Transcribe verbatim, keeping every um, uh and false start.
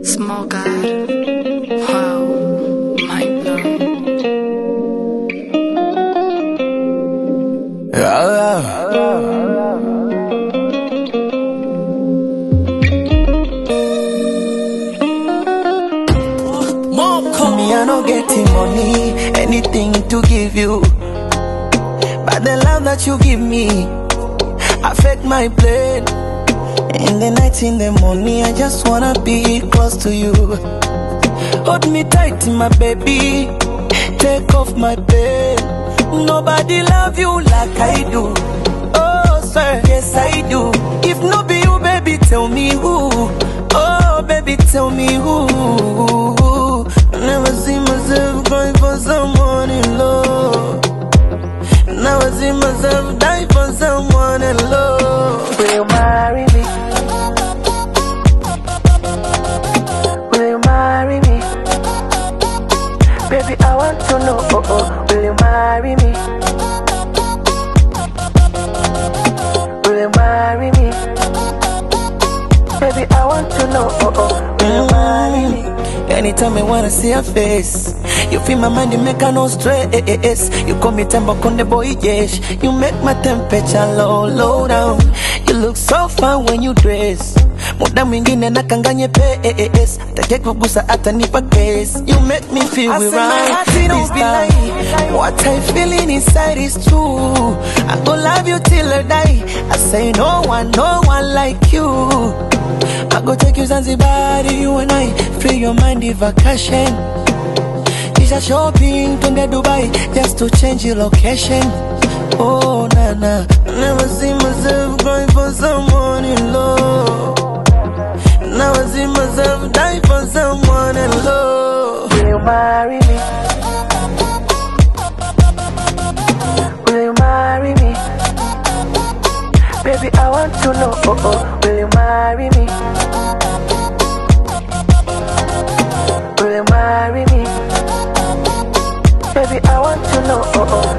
Small God. Wow. Mind blown. Yeah, yeah. Me, I no getting money, anything to give you, but the love that you give me affect my brain. In the night, in the morning, I just wanna be close to you. Hold me tight, my baby, take off my pain. Nobody love you like I do. Oh, sir, yes I do. If no be you, baby, tell me who. Oh, baby, tell me who. I never see myself crying for someone in love. Never see myself die for someone in love. Will you marry me? Will you marry me? Baby, I want to know, oh, oh, will you marry me? Will you marry me? Baby, I want to know, oh, oh, will you marry me? Anytime I wanna see your face, you feel my mind, you make her no stress. You call me tempo con the boy, yes. You make my temperature low, low down. You look so fine when you dress. Muda mwingine nakanganye pace. Take kugusa hata nipa case. You make me feel we right this time. What I feeling inside is true. I go love you till I die. I say no one, no one like you. I go take you Zanzibar, you and I. Free your mind, the vacation. Isha shopping, to the Dubai, just to change your location. Oh, nah, nah. I never see myself crying for someone in love. Never see myself die for someone in love. Will you marry me? Will you marry me? Baby, I want to know, oh, oh, will you marry me? Will you marry me? Baby, I want to know, oh, oh.